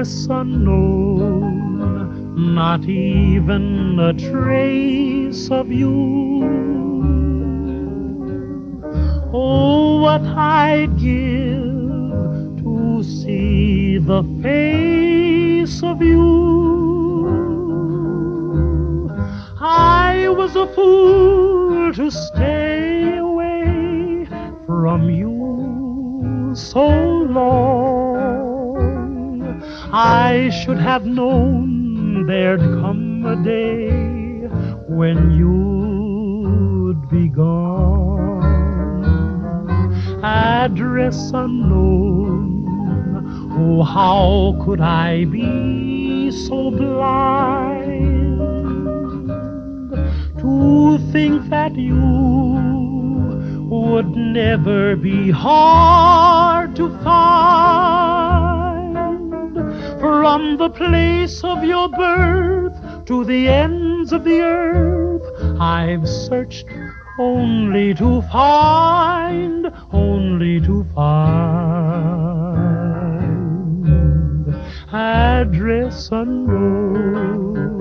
Address unknown, not even a trace of you. Oh, what I'd give to see the face of you. I was a fool to stay away from you so long. I should have known there'd come a day when you'd be gone. Address unknown, oh, how could I be so blind to think that you would never be hard to find. From the place of your birth to the ends of the earth, I've searched only to find, only to find. Address unknown.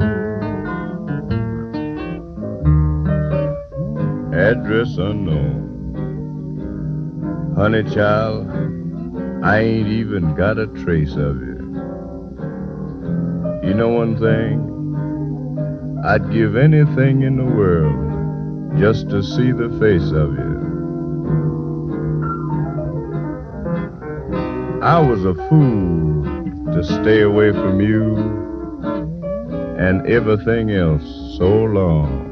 Address unknown. Honey child, I ain't even got a trace of you. You know one thing? I'd give anything in the world just to see the face of you. I was a fool to stay away from you and everything else so long.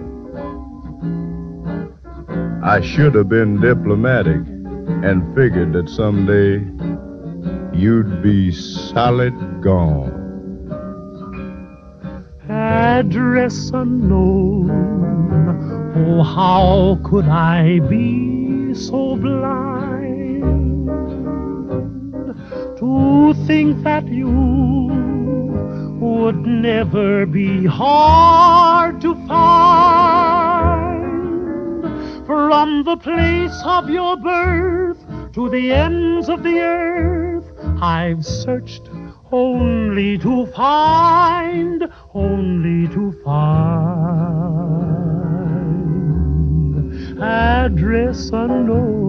I should have been diplomatic and figured that someday you'd be solid gone. Address unknown, oh, how could I be so blind to think that you would never be hard to find. From the place of your birth to the ends of the earth, I've searched only to find, only to find. Address unknown.